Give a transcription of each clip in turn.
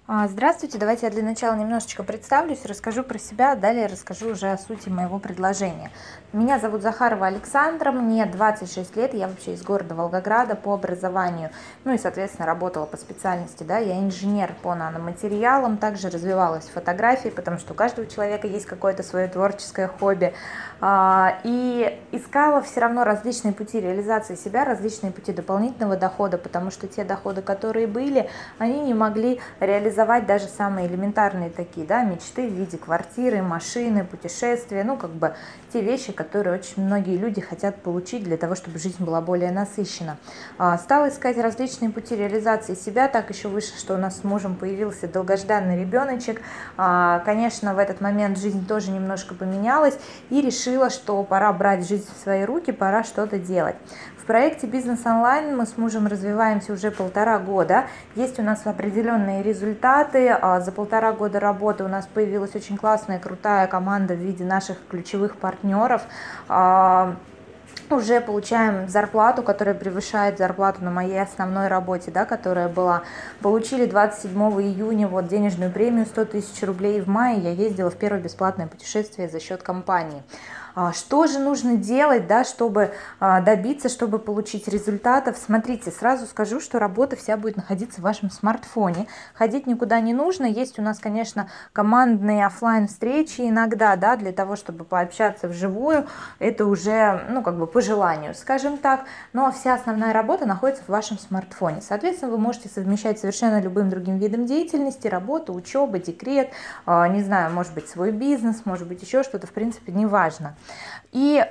Здравствуйте, давайте я для начала немножечко представлюсь, расскажу про себя, далее расскажу уже о сути моего предложения. Меня зовут Захарова Александра, мне 26 лет, я вообще из города Волгограда по образованию, ну и, соответственно, работала по специальности, да, я инженер по наноматериалам, также развивалась в фотографии, потому что у каждого человека есть какое-то свое творческое хобби, и искала все равно различные пути реализации себя, различные пути дополнительного дохода, потому что те доходы, которые были, они не могли реализовать даже самые элементарные такие, да, мечты в виде квартиры, машины, путешествия, ну, как бы те вещи, которые очень многие люди хотят получить для того, чтобы жизнь была более насыщена. Стала искать различные пути реализации себя, так еще выше, что у нас с мужем появился долгожданный ребеночек. Конечно, в этот момент жизнь тоже немножко поменялась, и решила, что пора брать жизнь в свои руки, пора что-то делать. В проекте «Бизнес онлайн» мы с мужем развиваемся уже 1,5 года. Есть у нас определенные результаты. За 1,5 года работы у нас появилась очень классная, крутая команда в виде наших ключевых партнеров. Уже получаем зарплату, которая превышает зарплату на моей основной работе, да, которая была. Получили 27 июня вот денежную премию 100 тысяч рублей. В мае я ездила в первое бесплатное путешествие за счет компании. Что же нужно делать, да, чтобы добиться, чтобы получить результатов? Смотрите, сразу скажу, что работа вся будет находиться в вашем смартфоне. Ходить никуда не нужно. Есть у нас, конечно, командные офлайн встречи иногда, да, для того, чтобы пообщаться вживую. Это уже, ну, как бы по желанию, скажем так. Но вся основная работа находится в вашем смартфоне. Соответственно, вы можете совмещать совершенно любым другим видом деятельности: работа, учеба, декрет, не знаю, может быть, свой бизнес, может быть, еще что-то, в принципе, неважно. И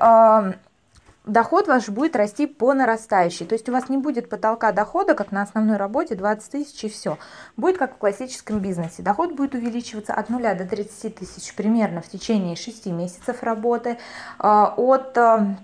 доход ваш будет расти по нарастающей. То есть у вас не будет потолка дохода, как на основной работе, 20 тысяч и все. Будет как в классическом бизнесе. Доход будет увеличиваться от 0 до 30 тысяч примерно в течение 6 месяцев работы. От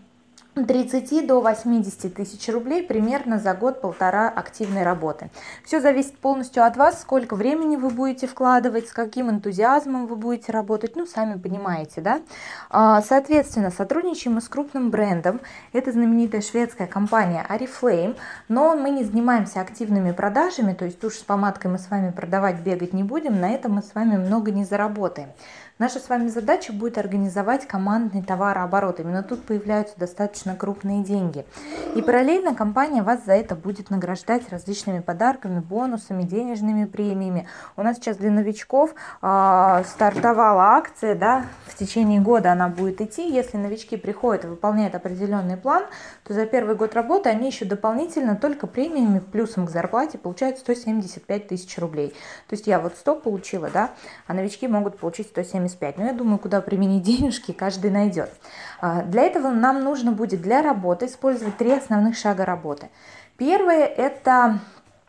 30 до 80 тысяч рублей примерно за год-полтора активной работы. Все зависит полностью от вас, сколько времени вы будете вкладывать, с каким энтузиазмом вы будете работать, ну, сами понимаете, да. Соответственно, сотрудничаем мы с крупным брендом, это знаменитая шведская компания Oriflame, но мы не занимаемся активными продажами, то есть тушь с помадкой мы с вами продавать, бегать не будем, на этом мы с вами много не заработаем. Наша с вами задача будет организовать командный товарооборот. Именно тут появляются достаточно крупные деньги. И параллельно компания вас за это будет награждать различными подарками, бонусами, денежными премиями. У нас сейчас для новичков стартовала акция, да, в течение года она будет идти. Если новички приходят и выполняют определенный план, то за первый год работы они еще дополнительно только премиями плюсом к зарплате получают 175 тысяч рублей. То есть я вот 100 получила, да, а новички могут получить 175. Но я думаю, куда применить денежки, каждый найдет. Для этого нам нужно будет для работы использовать 3 основных шага работы. Первое – это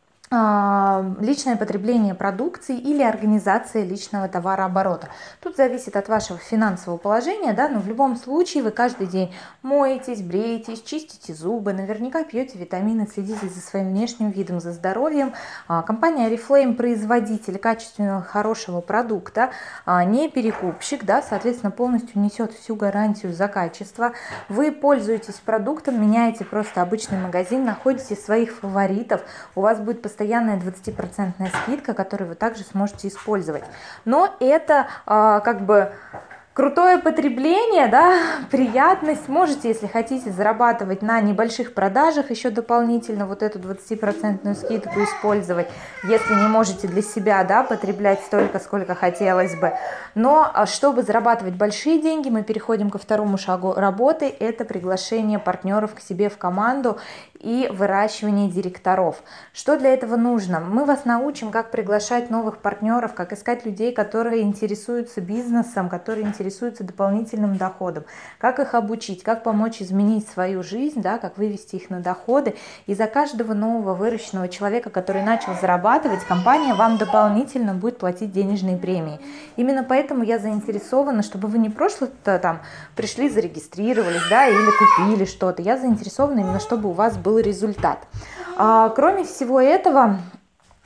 личное потребление продукции или организация личного товарооборота. Тут зависит от вашего финансового положения, да, но в любом случае вы каждый день моетесь, бреетесь, чистите зубы, наверняка пьете витамины, следите за своим внешним видом, за здоровьем. Компания Oriflame производитель качественного, хорошего продукта, не перекупщик, да, соответственно, полностью несет всю гарантию за качество. Вы пользуетесь продуктом, меняете просто обычный магазин, находите своих фаворитов, у вас будет постоянная 20% скидка, которую вы также сможете использовать. Но это как бы крутое потребление, да, приятность. Можете, если хотите, зарабатывать на небольших продажах, еще дополнительно вот эту 20% скидку использовать, если не можете для себя, да, потреблять столько, сколько хотелось бы. Но чтобы зарабатывать большие деньги, мы переходим ко второму шагу работы. Это приглашение партнеров к себе в команду и выращивание директоров. Что для этого нужно? Мы вас научим, как приглашать новых партнеров, как искать людей, которые интересуются бизнесом, которые интересуются дополнительным доходом, как их обучить, как помочь изменить свою жизнь, да, как вывести их на доходы. И за каждого нового выращенного человека, который начал зарабатывать, компания вам дополнительно будет платить денежные премии. Именно поэтому я заинтересована, чтобы вы не просто там пришли, зарегистрировались, да, или купили что-то. Я заинтересована именно, чтобы у вас был результат. Кроме всего этого,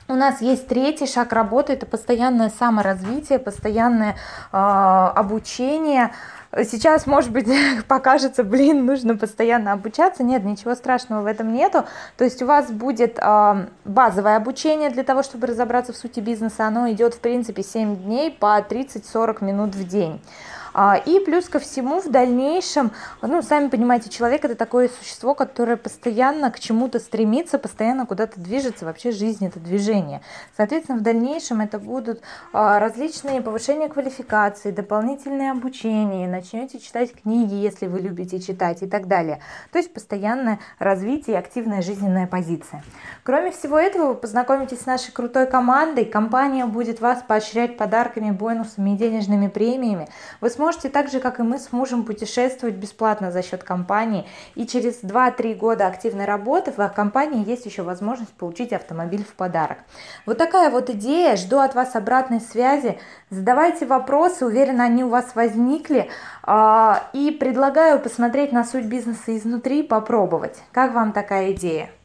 У нас есть третий шаг работы, это постоянное саморазвитие, постоянное обучение. Сейчас, может быть, покажется, блин, нужно постоянно обучаться. Нет, ничего страшного в этом нету. То есть у вас будет базовое обучение для того, чтобы разобраться в сути бизнеса. Оно идет, в принципе, 7 дней по 30-40 минут в день. И плюс ко всему в дальнейшем, ну, сами понимаете, человек — это такое существо, которое постоянно к чему-то стремится, постоянно куда-то движется, вообще жизнь — это движение. Соответственно, в дальнейшем это будут различные повышения квалификации, дополнительные обучения, начнете читать книги, если вы любите читать и так далее. То есть постоянное развитие и активная жизненная позиция. Кроме всего этого, вы познакомитесь с нашей крутой командой, компания будет вас поощрять подарками, бонусами и денежными премиями. Вы сможете так же, как и мы с мужем, путешествовать бесплатно за счет компании. И через 2-3 года активной работы в компании есть еще возможность получить автомобиль в подарок. Вот такая вот идея. Жду от вас обратной связи. Задавайте вопросы, уверена, они у вас возникли. И предлагаю посмотреть на суть бизнеса изнутри, попробовать. Как вам такая идея?